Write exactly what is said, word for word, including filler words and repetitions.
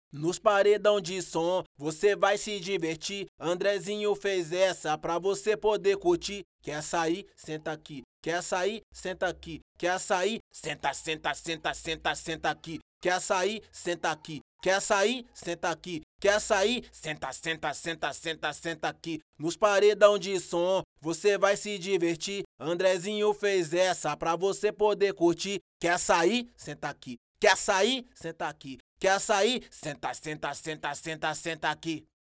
Nos paredão de som, você vai se divertir. Andrezinho fez essa pra você poder curtir. Quer sair? Senta aqui. Quer sair? Senta aqui. Quer sair? Senta, senta, senta, senta, senta aqui. Quer sair? Senta aqui. Quer sair? Senta aqui. Quer sair? Senta, senta, senta, senta, senta aqui. Nos paredão de som, você vai se divertir. Andrezinho fez essa pra você poder curtir. Quer sair? Senta aqui. Quer sair? Senta aqui. Quer sair? Senta, senta, senta, senta, senta aqui.